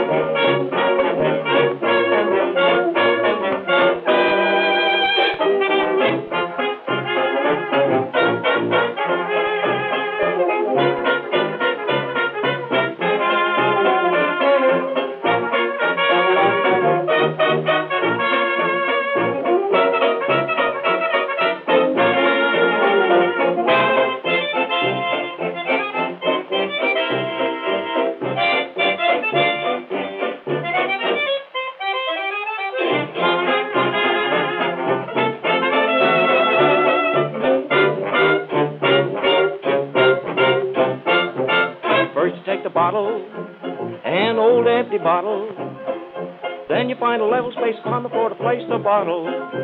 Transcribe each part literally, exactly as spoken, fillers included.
Bottle, an old empty bottle. Then you find a level space upon the floor to place the bottle.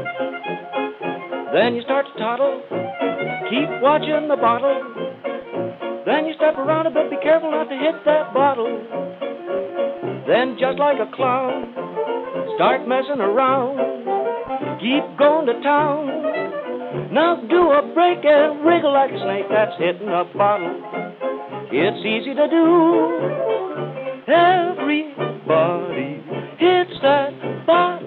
Then you start to toddle, keep watching the bottle. Then you step around a bit, be careful not to hit that bottle. Then just like a clown, start messing around. Keep going to town. Now do a break and wriggle like a snake that's hitting a bottle. It's easy to do. Everybody hits that bottle.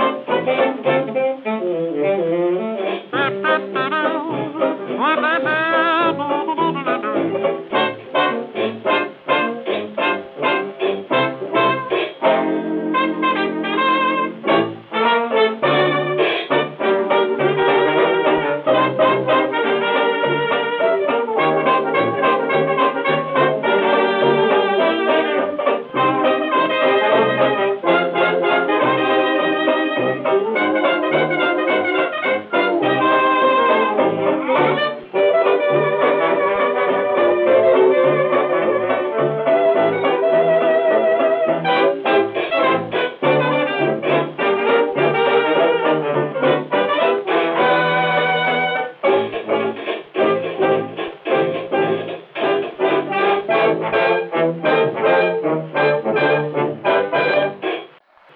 What